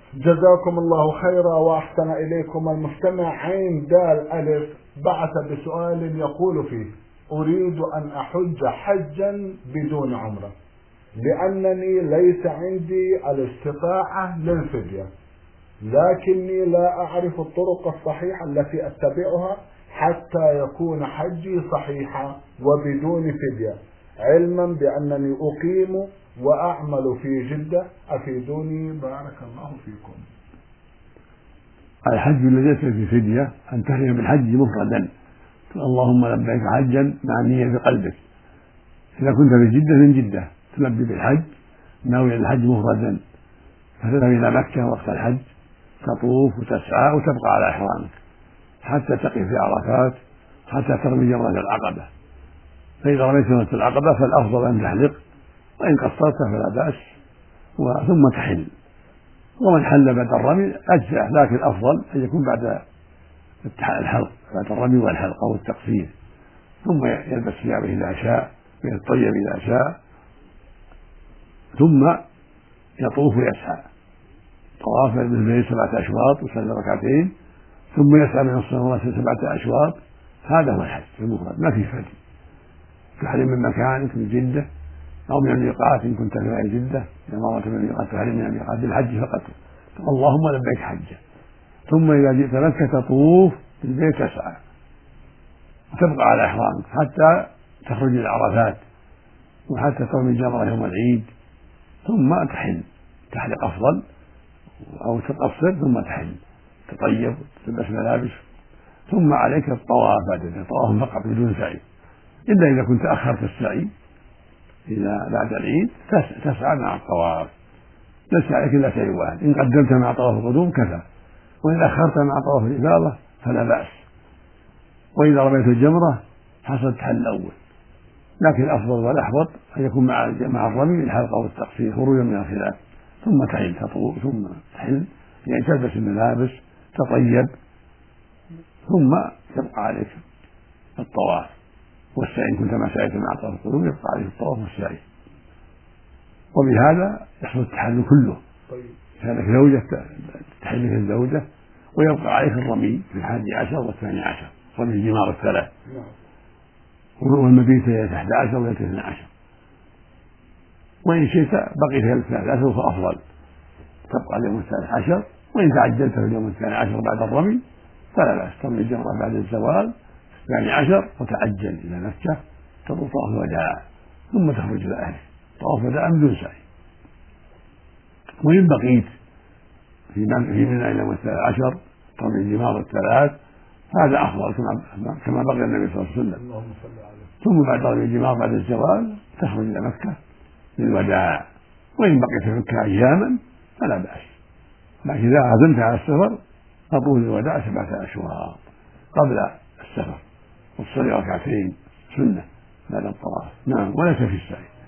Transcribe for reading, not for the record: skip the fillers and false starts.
جزاكم الله خيرا وأحسن إليكم. المستمع عين دال ألف بعث بسؤال يقول فيه: أريد أن أحج حجا بدون عمرة لأنني ليس عندي الاستطاعة للفدية، لكني لا أعرف الطرق الصحيحة التي أتبعها حتى يكون حجي صحيحا وبدون فدية، علما بأنني أقيم وأعمل في جدة، أفيدوني بارك الله فيكم. الحج الذي ليس فيه فدية أن تحرم بالحج مفردا، اللهم لبيك حجا مع النية بقلبك. إذا كنت في جدة من جدة تلبي بالحج ناوي الحج مفردا، فتذهب إلى مكة وقت الحج تطوف وتسعى وتبقى على إحرامك حتى تقف في عرفات حتى ترمي جمرة العقبة. فإذا رميت جمرة العقبة فالأفضل أن تحلق، وإن قصرت فلا بأس، ثم تحل. ومن حل بعد الرمي أجزأ، لكن الأفضل أن يكون بعد الحلق، بعد الرمي والحلق أو التقصير، ثم يلبس ثيابه إذا شاء ويتطيب إذا شاء، ثم يطوف ويسعى طواف بالبيت 7 أشواط ويصلي ركعتين، ثم يسعى من الصلوات 7 أشواط. هذا هو الحج المفرد، ما في فدي. تحرم من مكانك من جدة أو من الميقات إن كنت في جدة، إذا مرت من الميقات تحرم من الميقات بالحج فقط، اللهم لبيك حجة. ثم إذا جئت مكة تطوف بالبيت تسعى وتبقى على إحرامك حتى تخرج إلى عرفات وحتى ترمي الجمرة يوم العيد، ثم تحل. تحلق أفضل أو تقصر ثم تحل، تطيب وتلبس ملابس، ثم عليك الطواف بعد طواف فقط بدون سعي، إلا إذا كنت أخرت السعي إلى بعد العيد تسعى مع الطواف، ليس عليك إلا سعي واحد. إن قدمت مع طواف القدوم كفى، وإن أخرت مع طواف الإفاضة فلا بأس. وإذا رميت الجمرة حصل تحل الأول، لكن الأفضل والأحوط أن يكون مع الرمي الحلقة والتقصير خروجا من الخلاف، ثم تحل تطوف ثم تحل، يعني تلبس الملابس تطيب، ثم يبقى عليك الطواف والسعي. إن كنت ما سعيت مع طواف القدوم يبقى عليك الطواف والسعي. وبهذا يحصل التحلل كله. كانت زوجة تحل لك الزوجة، ويبقى عليك الرمي في 11 و12، رمي الجمار 3، والمبيت 11 و 12. وإن شئت بقي في 13 فأفضل، تبقى اليوم 13، وإن تعجلت في اليوم 12 بعد الرمي فلا بأس، ترمي الجمرة بعد الزوال 12 وتعجل إلى مكة تطوف طواف الوداع، ثم تخرج إلى أهلك طواف الوداع بدون سعي. وإن بقيت في منى إلى 13 ترمي الجمار 3، هذا أفضل كما بقي النبي صلى الله عليه وسلم. ثم بعد رمي الجمار بعد الزوال تخرج إلى مكة للوداع. وإن بقيت في مكة أياما فلا بأس، لكن إذا عزمت على السفر تطوف الوداع 7 أشواط قبل السفر، وتصلي ركعتين سنة بعد الطواف، نعم، وليس في السعي.